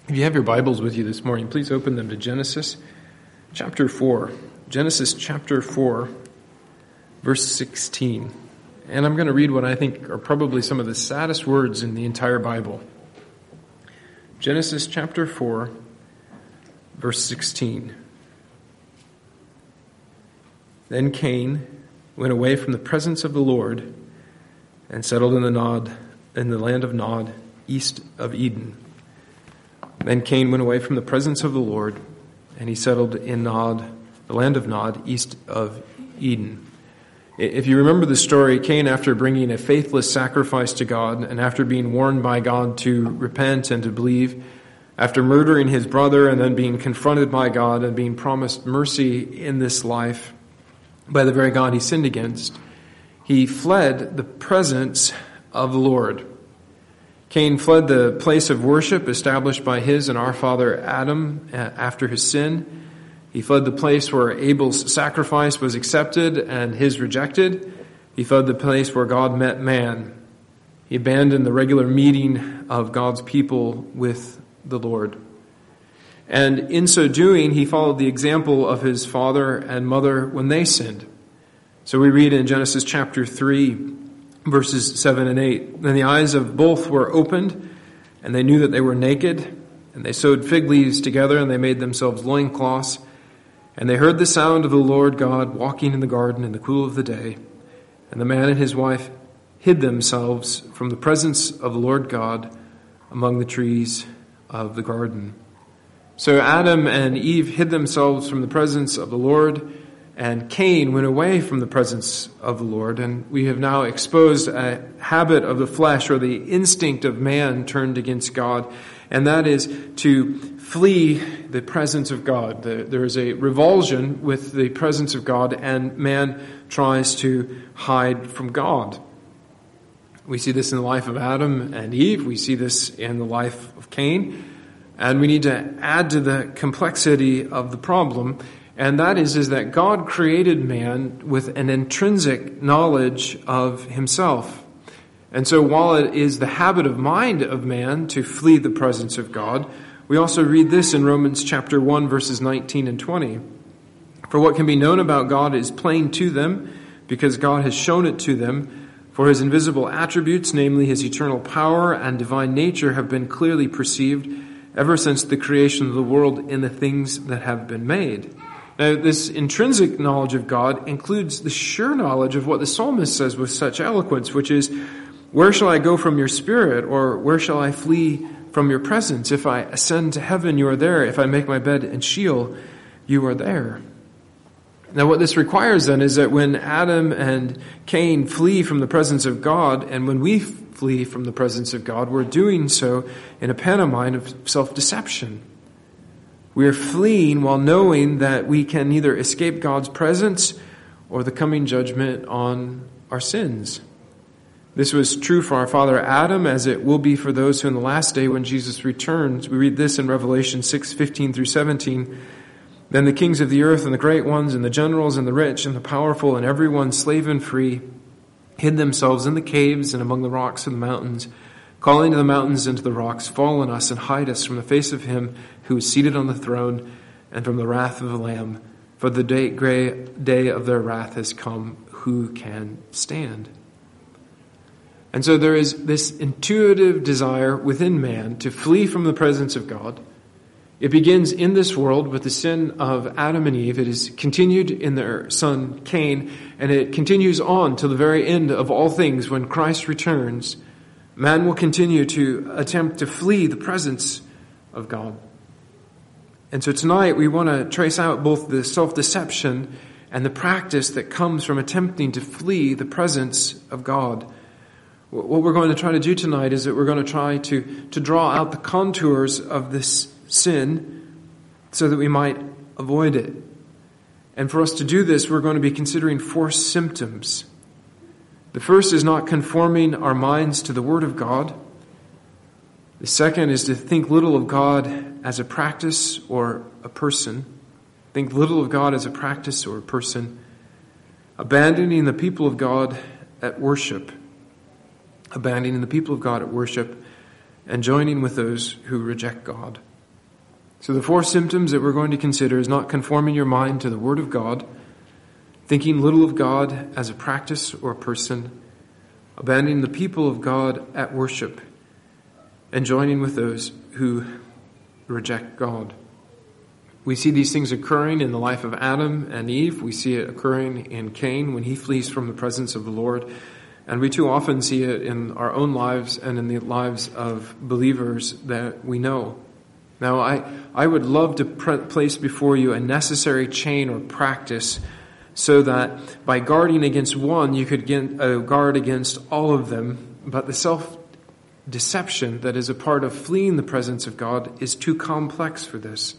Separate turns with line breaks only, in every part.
If you have your Bibles with you this morning, please open them to Genesis chapter 4. Genesis chapter 4, verse 16. And I'm going to read what I think are probably some of the saddest words in the entire Bible. Genesis chapter 4, verse 16. Then Cain went away from the presence of the Lord and settled in the land of Nod, east of Eden. Then Cain went away from the presence of the Lord, and he settled in Nod, the land of Nod, east of Eden. If you remember the story, Cain, after bringing a faithless sacrifice to God, and after being warned by God to repent and to believe, after murdering his brother and then being confronted by God and being promised mercy in this life by the very God he sinned against, he fled the presence of the Lord. Cain fled the place of worship established by his and our father Adam after his sin. He fled the place where Abel's sacrifice was accepted and his rejected. He fled the place where God met man. He abandoned the regular meeting of God's people with the Lord. And in so doing, he followed the example of his father and mother when they sinned. So we read in Genesis chapter 3, verses 7 and 8, "Then the eyes of both were opened, and they knew that they were naked, and they sewed fig leaves together, and they made themselves loincloths. And they heard the sound of the Lord God walking in the garden in the cool of the day. And the man and his wife hid themselves from the presence of the Lord God among the trees of the garden." So Adam and Eve hid themselves from the presence of the Lord, and Cain went away from the presence of the Lord. And we have now exposed a habit of the flesh, or the instinct of man turned against God, and that is to flee the presence of God. There is a revulsion with the presence of God, and man tries to hide from God. We see this in the life of Adam and Eve. We see this in the life of Cain. And we need to add to the complexity of the problem, and that is that God created man with an intrinsic knowledge of himself. And so while it is the habit of mind of man to flee the presence of God, we also read this in Romans chapter 1, verses 19 and 20. "For what can be known about God is plain to them, because God has shown it to them. For his invisible attributes, namely his eternal power and divine nature, have been clearly perceived ever since the creation of the world in the things that have been made." Now, this intrinsic knowledge of God includes the sure knowledge of what the psalmist says with such eloquence, which is, "Where shall I go from your spirit, or where shall I flee from your presence? If I ascend to heaven, you are there. If I make my bed in Sheol, you are there." Now, what this requires then is that when Adam and Cain flee from the presence of God, and when we flee from the presence of God, we're doing so in a pantomime of self-deception. We are fleeing while knowing that we can neither escape God's presence or the coming judgment on our sins. This was true for our father Adam, as it will be for those who in the last day when Jesus returns. We read this in Revelation 6:15 through 17. "Then the kings of the earth and the great ones and the generals and the rich and the powerful and everyone, slave and free, hid themselves in the caves and among the rocks of the mountains, calling to the mountains and to the rocks, 'Fall on us and hide us from the face of him who is seated on the throne and from the wrath of the Lamb. For the great day of their wrath has come. Who can stand?'" And so there is this intuitive desire within man to flee from the presence of God. It begins in this world with the sin of Adam and Eve. It is continued in their son Cain, and it continues on till the very end of all things when Christ returns. Man will continue to attempt to flee the presence of God. And so tonight we want to trace out both the self-deception and the practice that comes from attempting to flee the presence of God. What we're going to try to do tonight is that we're going to try to draw out the contours of this sin so that we might avoid it. And for us to do this, we're going to be considering 4 symptoms. The first is not conforming our minds to the Word of God. The second is to think little of God as a practice or a person. Think little of God as a practice or a person. Abandoning the people of God at worship. Abandoning the people of God at worship and joining with those who reject God. So the 4 symptoms that we're going to consider is not conforming your mind to the Word of God, thinking little of God as a practice or a person, abandoning the people of God at worship, and joining with those who reject God. We see these things occurring in the life of Adam and Eve. We see it occurring in Cain when he flees from the presence of the Lord. And we too often see it in our own lives and in the lives of believers that we know. Now, I would love to place before you a necessary chain or practice so that by guarding against one, you could guard against all of them. But the self-deception that is a part of fleeing the presence of God is too complex for this.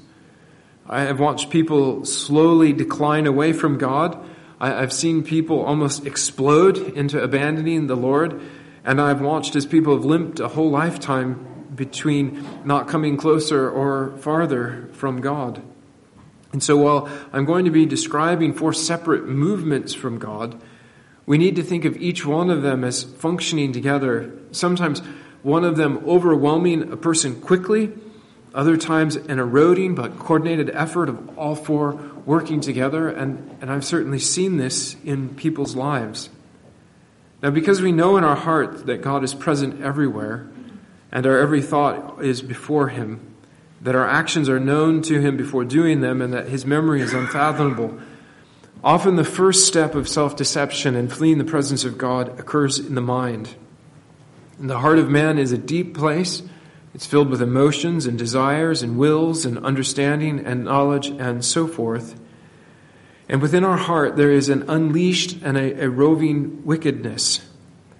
I have watched people slowly decline away from God. I've seen people almost explode into abandoning the Lord. And I've watched as people have limped a whole lifetime between not coming closer or farther from God. And so while I'm going to be describing 4 separate movements from God, we need to think of each one of them as functioning together. Sometimes one of them overwhelming a person quickly, other times an eroding but coordinated effort of all 4 working together. And I've certainly seen this in people's lives. Now, because we know in our heart that God is present everywhere, and our every thought is before Him, that our actions are known to Him before doing them, and that His memory is unfathomable, often the first step of self-deception and fleeing the presence of God occurs in the mind. And the heart of man is a deep place. It's filled with emotions and desires and wills and understanding and knowledge and so forth. And within our heart there is an unleashed and a roving wickedness.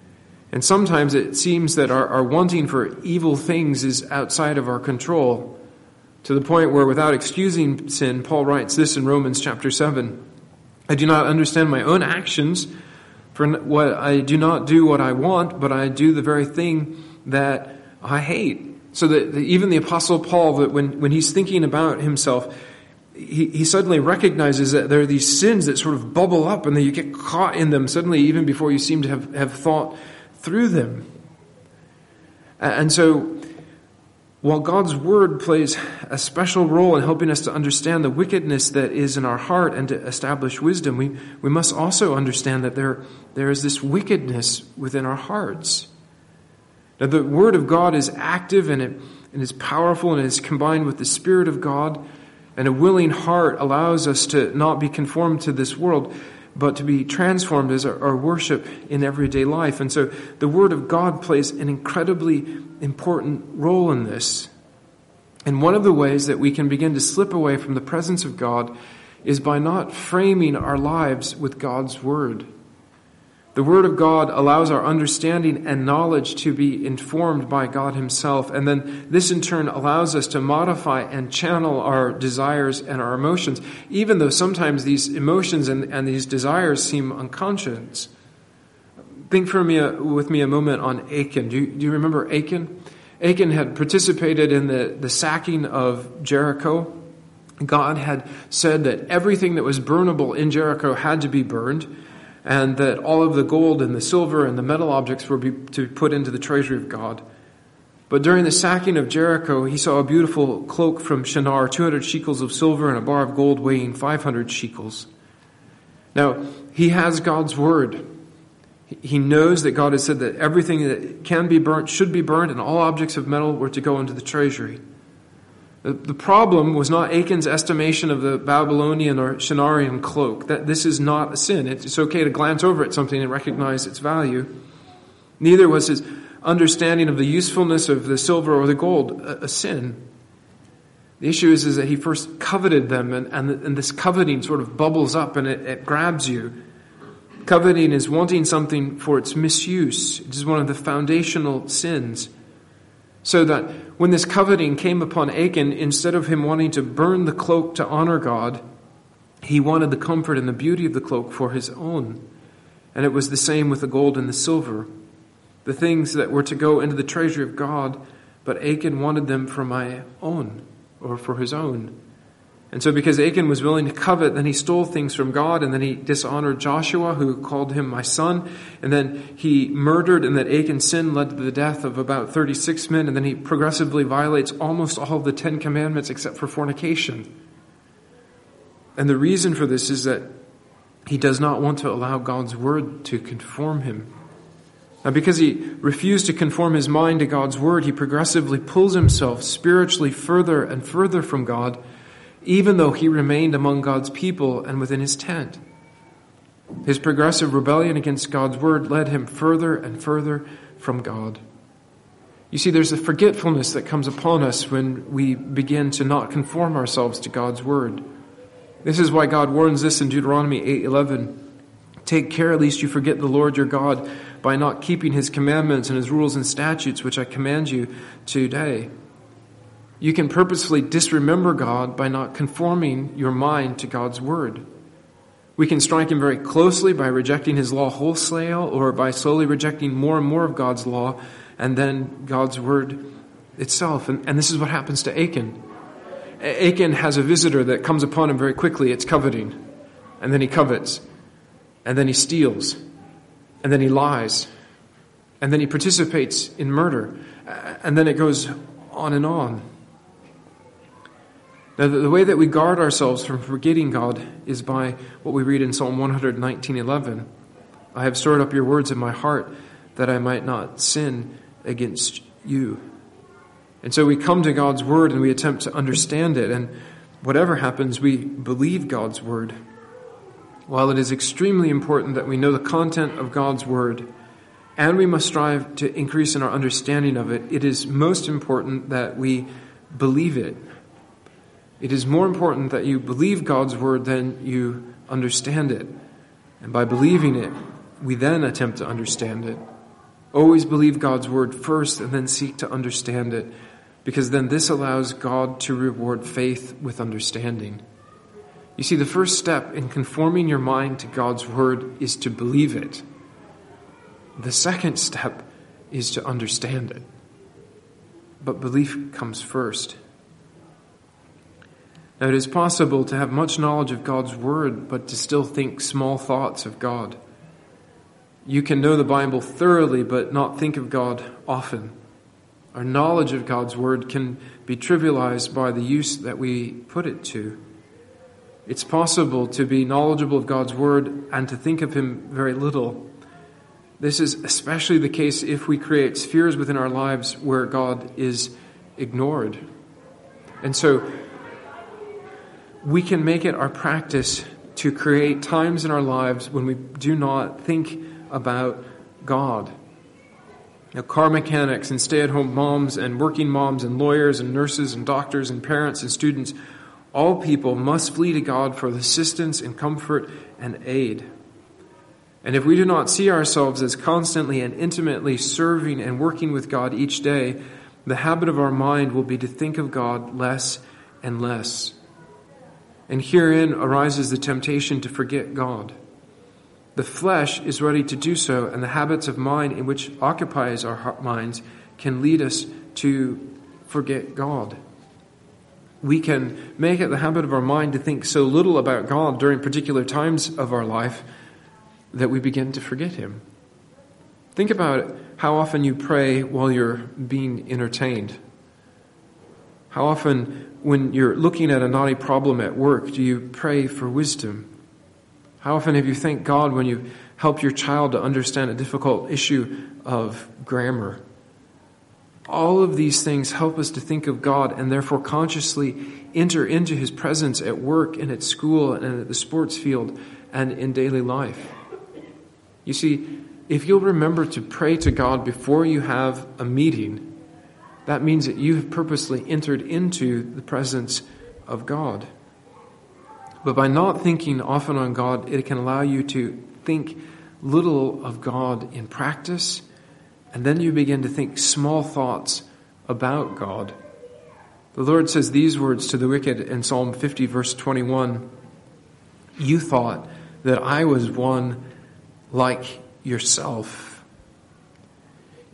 And sometimes it seems that our wanting for evil things is outside of our control, to the point where without excusing sin, Paul writes this in Romans chapter 7. I do not understand my own actions, for what I do not do what I want, but I do the very thing that I hate. So that even the Apostle Paul, that when he's thinking about himself, he suddenly recognizes that there are these sins that sort of bubble up and that you get caught in them suddenly even before you seem to have thought through them. And so while God's Word plays a special role in helping us to understand the wickedness that is in our heart and to establish wisdom, we must also understand that there is this wickedness within our hearts. Now, the Word of God is active and it is powerful and it is combined with the Spirit of God. And a willing heart allows us to not be conformed to this world, but to be transformed as our worship in everyday life. And so the Word of God plays an incredibly important role in this. And one of the ways that we can begin to slip away from the presence of God is by not framing our lives with God's Word. The Word of God allows our understanding and knowledge to be informed by God Himself. And then this in turn allows us to modify and channel our desires and our emotions, even though sometimes these emotions and these desires seem unconscious. Think with me a moment on Achan. Do you remember Achan? Achan had participated in the sacking of Jericho. God had said that everything that was burnable in Jericho had to be burned, and that all of the gold and the silver and the metal objects were to be put into the treasury of God. But during the sacking of Jericho, he saw a beautiful cloak from Shinar, 200 shekels of silver and a bar of gold weighing 500 shekels. Now, he has God's Word. He knows that God has said that everything that can be burnt should be burnt, and all objects of metal were to go into the treasury. The problem was not Achan's estimation of the Babylonian or Shinarian cloak. That this is not a sin. It's okay to glance over at something and recognize its value. Neither was his understanding of the usefulness of the silver or the gold a sin. The issue is that he first coveted them, and this coveting sort of bubbles up and it grabs you. Coveting is wanting something for its misuse. It is one of the foundational sins. So that when this coveting came upon Achan, instead of him wanting to burn the cloak to honor God, he wanted the comfort and the beauty of the cloak for his own. And it was the same with the gold and the silver, the things that were to go into the treasury of God, but Achan wanted them for my own, or for his own. And so because Achan was willing to covet, then he stole things from God, and then he dishonored Joshua, who called him my son, and then he murdered, and that Achan's sin led to the death of about 36 men, and then he progressively violates almost all of the 10 commandments except for fornication. And the reason for this is that he does not want to allow God's word to conform him. Now, because he refused to conform his mind to God's word, he progressively pulls himself spiritually further and further from God, even though he remained among God's people and within his tent. His progressive rebellion against God's word led him further and further from God. You see, there's a forgetfulness that comes upon us when we begin to not conform ourselves to God's word. This is why God warns this in Deuteronomy 8:11. Take care lest you forget the Lord your God by not keeping his commandments and his rules and statutes, which I command you today. You can purposefully disremember God by not conforming your mind to God's word. We can strike him very closely by rejecting his law wholesale, or by slowly rejecting more and more of God's law and then God's word itself. And this is what happens to Achan. Achan has a visitor that comes upon him very quickly. It's coveting. And then he covets. And then he steals. And then he lies. And then he participates in murder. And then it goes on and on. Now, the way that we guard ourselves from forgetting God is by what we read in Psalm 119:11. I have stored up your words in my heart that I might not sin against you. And so we come to God's word and we attempt to understand it. And whatever happens, we believe God's word. While it is extremely important that we know the content of God's word, and we must strive to increase in our understanding of it, it is most important that we believe it. It is more important that you believe God's word than you understand it. And by believing it, we then attempt to understand it. Always believe God's word first and then seek to understand it, because then this allows God to reward faith with understanding. You see, the first step in conforming your mind to God's word is to believe it. The second step is to understand it. But belief comes first. Now, it is possible to have much knowledge of God's word, but to still think small thoughts of God. You can know the Bible thoroughly, but not think of God often. Our knowledge of God's word can be trivialized by the use that we put it to. It's possible to be knowledgeable of God's word and to think of him very little. This is especially the case if we create spheres within our lives where God is ignored. And so we can make it our practice to create times in our lives when we do not think about God. Now, car mechanics and stay-at-home moms and working moms and lawyers and nurses and doctors and parents and students, all people must flee to God for assistance and comfort and aid. And if we do not see ourselves as constantly and intimately serving and working with God each day, the habit of our mind will be to think of God less and less. And herein arises the temptation to forget God. The flesh is ready to do so, and the habits of mind in which occupies our minds can lead us to forget God. We can make it the habit of our mind to think so little about God during particular times of our life that we begin to forget him. Think about how often you pray while you're being entertained. How often, when you're looking at a knotty problem at work, do you pray for wisdom? How often have you thanked God when you help your child to understand a difficult issue of grammar? All of these things help us to think of God and therefore consciously enter into his presence at work and at school and at the sports field and in daily life. You see, if you'll remember to pray to God before you have a meeting, that means that you have purposely entered into the presence of God. But by not thinking often on God, it can allow you to think little of God in practice, and then you begin to think small thoughts about God. The Lord says these words to the wicked in Psalm 50, verse 21. You thought that I was one like yourself.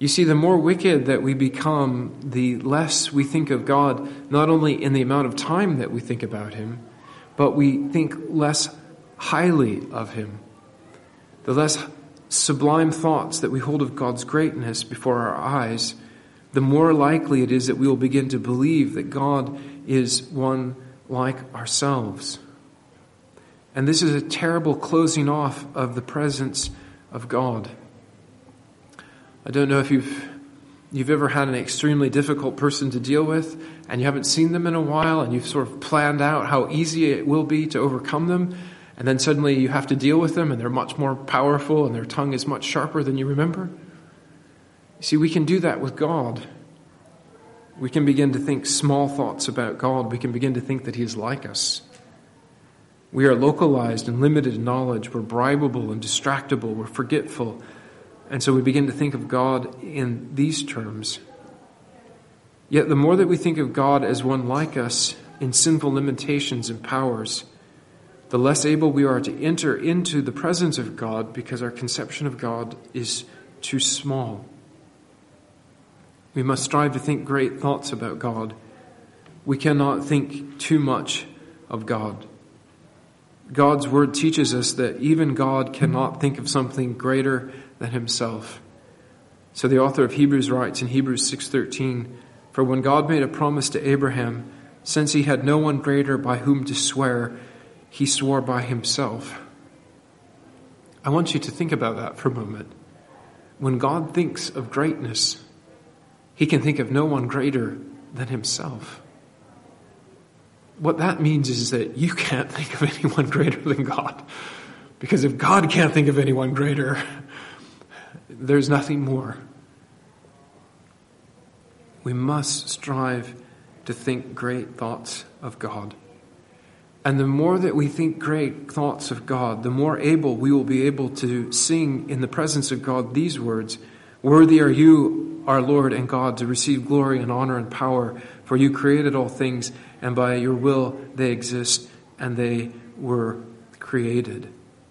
You see, the more wicked that we become, the less we think of God, not only in the amount of time that we think about him, but we think less highly of him. The less sublime thoughts that we hold of God's greatness before our eyes, the more likely it is that we will begin to believe that God is one like ourselves. And this is a terrible closing off of the presence of God. I don't know if you've ever had an extremely difficult person to deal with and you haven't seen them in a while and you've sort of planned out how easy it will be to overcome them, and then suddenly you have to deal with them and they're much more powerful and their tongue is much sharper than you remember. You see, we can do that with God. We can begin to think small thoughts about God. We can begin to think that he is like us. We are localized and limited in knowledge. We're bribable and distractible. We're forgetful. And so we begin to think of God in these terms. Yet the more that we think of God as one like us in sinful limitations and powers, the less able we are to enter into the presence of God because our conception of God is too small. We must strive to think great thoughts about God. We cannot think too much of God. God's word teaches us that even God cannot think of something greater than himself. So the author of Hebrews writes in Hebrews 6:13, "For when God made a promise to Abraham, since he had no one greater by whom to swear, he swore by himself." I want you to think about that for a moment. When God thinks of greatness, he can think of no one greater than himself. What that means is that you can't think of anyone greater than God. Because if God can't think of anyone greater, there's nothing more. We must strive to think great thoughts of God. And the more that we think great thoughts of God, the more able we will be able to sing in the presence of God these words, "Worthy are you, our Lord and God, to receive glory and honor and power, for you created all things, and by your will they exist, and they were created."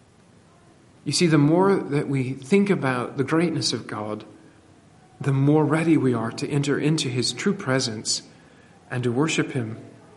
You see, the more that we think about the greatness of God, the more ready we are to enter into his true presence and to worship him.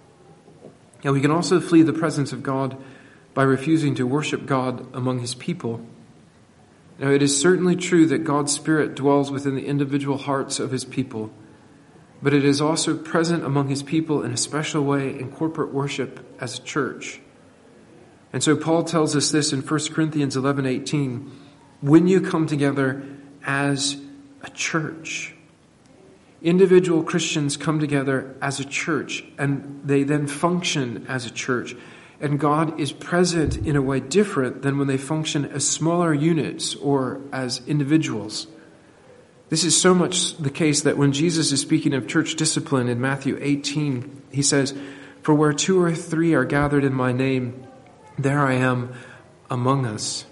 And we can also flee the presence of God by refusing to worship God among his people. Now, it is certainly true that God's Spirit dwells within the individual hearts of his people, but it is also present among his people in a special way in corporate worship as a church. And so Paul tells us this in 1 Corinthians 11:18, "When you come together as a church." Individual Christians come together as a church, and they then function as a church. And God is present in a way different than when they function as smaller units or as individuals. This is so much the case that when Jesus is speaking of church discipline in Matthew 18, he says, "For where 2 or 3 are gathered in my name, there I am among us."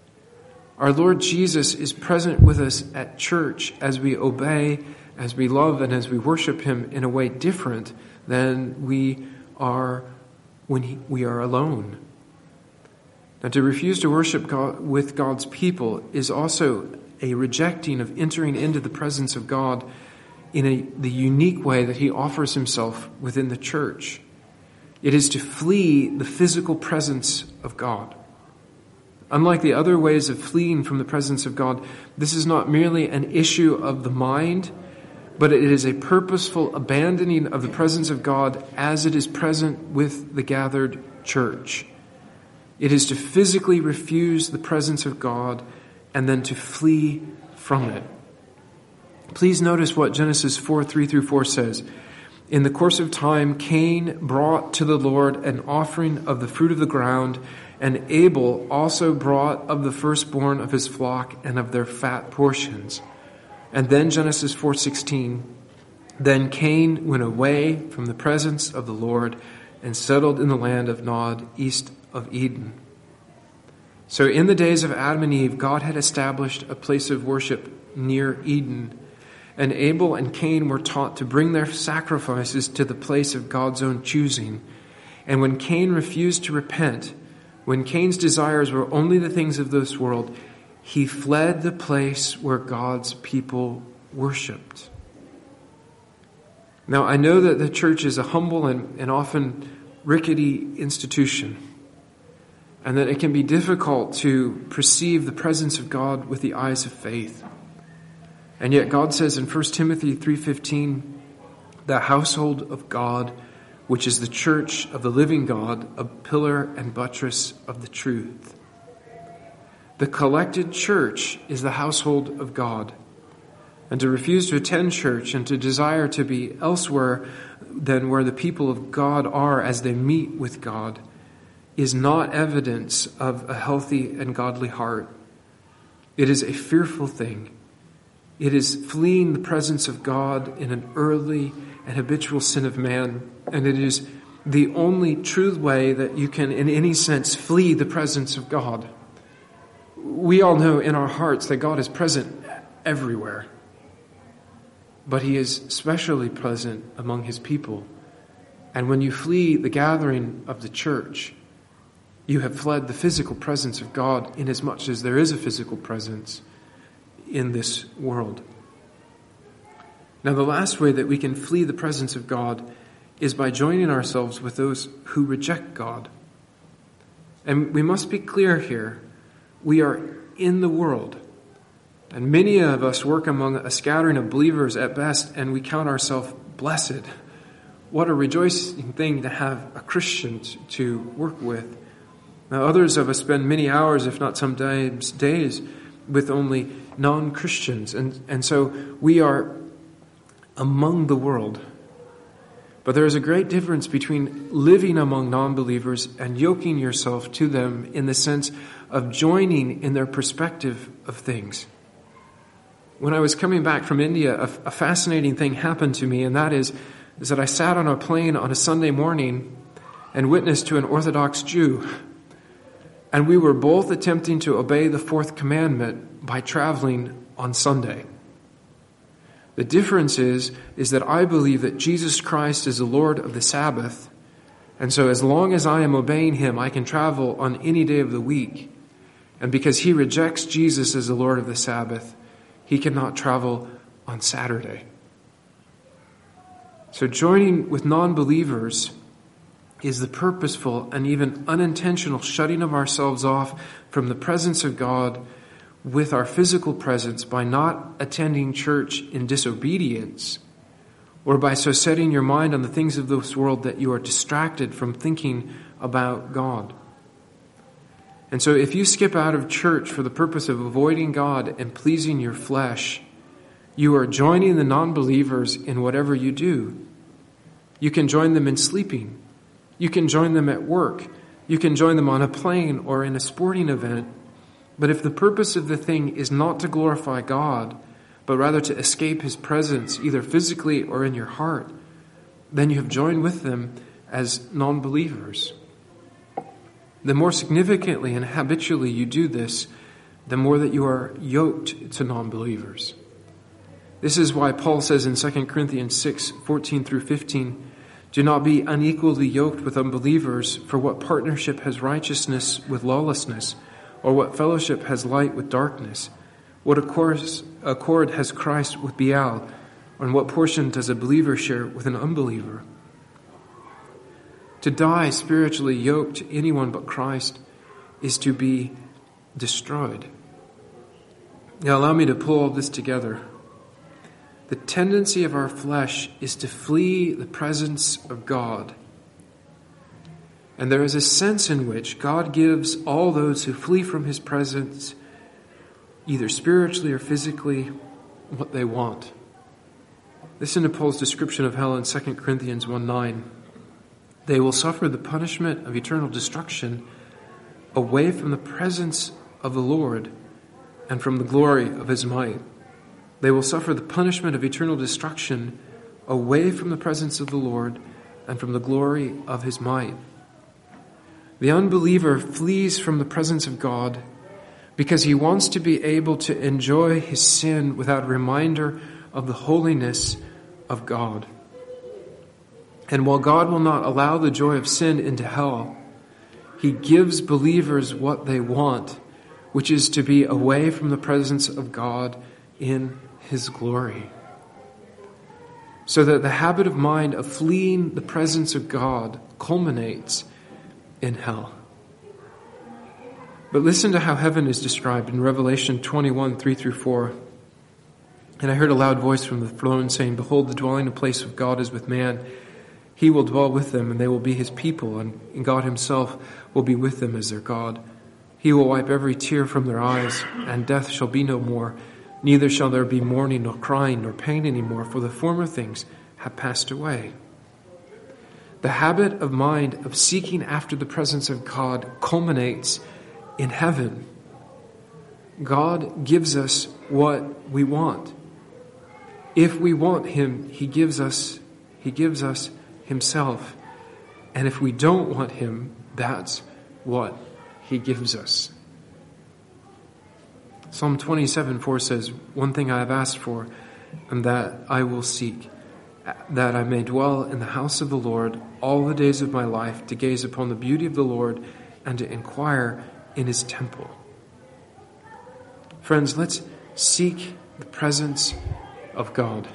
Our Lord Jesus is present with us at church as we obey, as we love, and as we worship him in a way different than we are when we are alone. Now, to refuse to worship God with God's people is also a rejecting of entering into the presence of God in the unique way that he offers himself within the church. It is to flee the physical presence of God. Unlike the other ways of fleeing from the presence of God, this is not merely an issue of the mind, but it is a purposeful abandoning of the presence of God as it is present with the gathered church. It is to physically refuse the presence of God and then to flee from it. Please notice what Genesis 4:3-4 says. "In the course of time, Cain brought to the Lord an offering of the fruit of the ground, and Abel also brought of the firstborn of his flock and of their fat portions." And then Genesis 4:16, "Then Cain went away from the presence of the Lord and settled in the land of Nod, east of Eden." So in the days of Adam and Eve, God had established a place of worship near Eden. And Abel and Cain were taught to bring their sacrifices to the place of God's own choosing. And when Cain refused to repent, when Cain's desires were only the things of this world, he fled the place where God's people worshipped. Now, I know that the church is a humble and often rickety institution, and that it can be difficult to perceive the presence of God with the eyes of faith. And yet God says in 1 Timothy 3:15, the household of God, which is the church of the living God, a pillar and buttress of the truth. The collected church is the household of God. And to refuse to attend church and to desire to be elsewhere than where the people of God are as they meet with God is not evidence of a healthy and godly heart. It is a fearful thing. It is fleeing the presence of God in an early and habitual sin of man. And it is the only true way that you can, in any sense, flee the presence of God. We all know in our hearts that God is present everywhere. But he is especially present among his people. And when you flee the gathering of the church, you have fled the physical presence of God, inasmuch as there is a physical presence in this world. Now, the last way that we can flee the presence of God is by joining ourselves with those who reject God. And we must be clear here. We are in the world. And many of us work among a scattering of believers at best, and we count ourselves blessed. What a rejoicing thing to have a Christian to work with. Now, others of us spend many hours, if not sometimes days, with only non-Christians. And so we are among the world. But there is a great difference between living among non-believers and yoking yourself to them in the sense of joining in their perspective of things. When I was coming back from India, a fascinating thing happened to me, and that is that I sat on a plane on a Sunday morning and witnessed to an Orthodox Jew. And we were both attempting to obey the fourth commandment by traveling on Sunday. The difference is that I believe that Jesus Christ is the Lord of the Sabbath. And so as long as I am obeying him, I can travel on any day of the week. And because he rejects Jesus as the Lord of the Sabbath, he cannot travel on Saturday. So joining with non-believers is the purposeful and even unintentional shutting of ourselves off from the presence of God with our physical presence by not attending church in disobedience, or by so setting your mind on the things of this world that you are distracted from thinking about God. And so if you skip out of church for the purpose of avoiding God and pleasing your flesh, you are joining the non-believers in whatever you do. You can join them in sleeping. You can join them at work. You can join them on a plane or in a sporting event. But if the purpose of the thing is not to glorify God, but rather to escape his presence, either physically or in your heart, then you have joined with them as non-believers. The more significantly and habitually you do this, the more that you are yoked to non-believers. This is why Paul says in 2 Corinthians 6:14 through 15, do not be unequally yoked with unbelievers, for what partnership has righteousness with lawlessness, or what fellowship has light with darkness? What accord has Christ with Belial, and what portion does a believer share with an unbeliever? To die spiritually yoked to anyone but Christ is to be destroyed. Now allow me to pull all this together. The tendency of our flesh is to flee the presence of God. And there is a sense in which God gives all those who flee from his presence, either spiritually or physically, what they want. Listen to Paul's description of hell in 2 Corinthians 1:9. They will suffer the punishment of eternal destruction away from the presence of the Lord and from the glory of his might. They will suffer the punishment of eternal destruction away from the presence of the Lord and from the glory of his might. The unbeliever flees from the presence of God because he wants to be able to enjoy his sin without reminder of the holiness of God. And while God will not allow the joy of sin into hell, he gives believers what they want, which is to be away from the presence of God in his glory. So that the habit of mind of fleeing the presence of God culminates in hell. But listen to how heaven is described in Revelation 21, 3-4. And I heard a loud voice from the throne saying, "Behold, the dwelling place of God is with man. He will dwell with them, and they will be his people, and God himself will be with them as their God. He will wipe every tear from their eyes, and death shall be no more. Neither shall there be mourning, nor crying, nor pain any more, for the former things have passed away." The habit of mind of seeking after the presence of God culminates in heaven. God gives us what we want. If we want him, he gives us himself. And if we don't want him, that's what he gives us. Psalm 27:4 says, "One thing I have asked for, and that I will seek, that I may dwell in the house of the Lord all the days of my life, to gaze upon the beauty of the Lord and to inquire in his temple." Friends, let's seek the presence of God.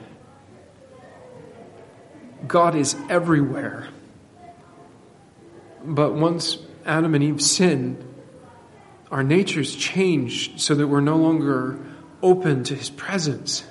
God is everywhere. But once Adam and Eve sinned, our natures changed so that we're no longer open to his presence.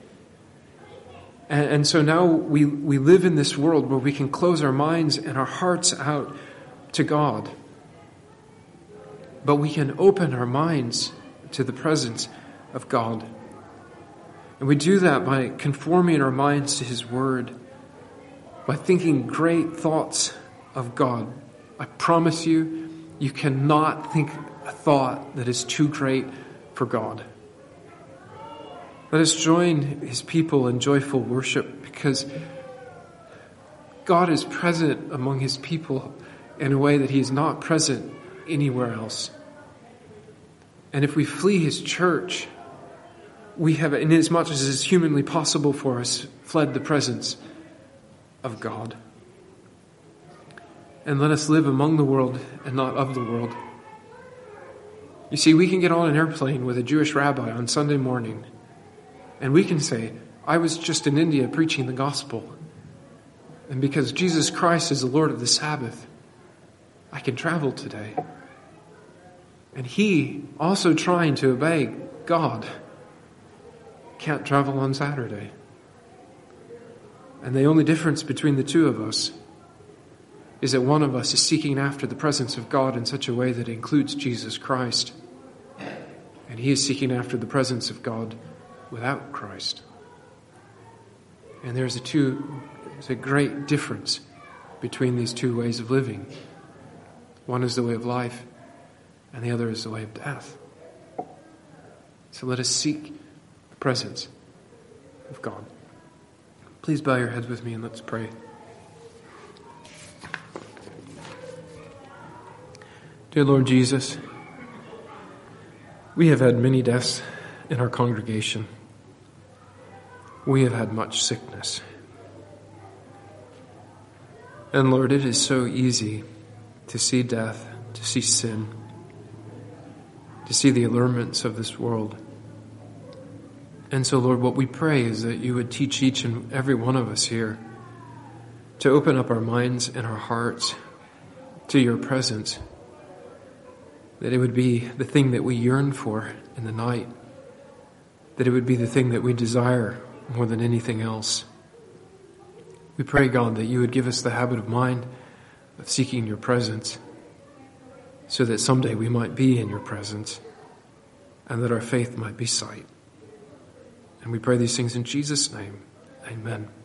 And so now we live in this world where we can close our minds and our hearts out to God. But we can open our minds to the presence of God. And we do that by conforming our minds to his word, by thinking great thoughts of God. I promise you, you cannot think a thought that is too great for God. Let us join his people in joyful worship, because God is present among his people in a way that he is not present anywhere else. And if we flee his church, we have, inasmuch as it is humanly possible for us, fled the presence of God. And let us live among the world and not of the world. You see, we can get on an airplane with a Jewish rabbi on Sunday morning, and we can say, "I was just in India preaching the gospel. And because Jesus Christ is the Lord of the Sabbath, I can travel today." And he, also trying to obey God, can't travel on Saturday. And the only difference between the two of us is that one of us is seeking after the presence of God in such a way that includes Jesus Christ, and he is seeking after the presence of God without Christ. And there's a great difference between these two ways of living. One is the way of life, and the other is the way of death. So let us seek the presence of God. Please bow your heads with me and let's pray. Dear Lord Jesus, we have had many deaths in our congregation. We have had much sickness. And Lord, it is so easy to see death, to see sin, to see the allurements of this world. And so, Lord, what we pray is that you would teach each and every one of us here to open up our minds and our hearts to your presence, that it would be the thing that we yearn for in the night, that it would be the thing that we desire more than anything else. We pray, God, that you would give us the habit of mind of seeking your presence, so that someday we might be in your presence and that our faith might be sight. And we pray these things in Jesus' name. Amen.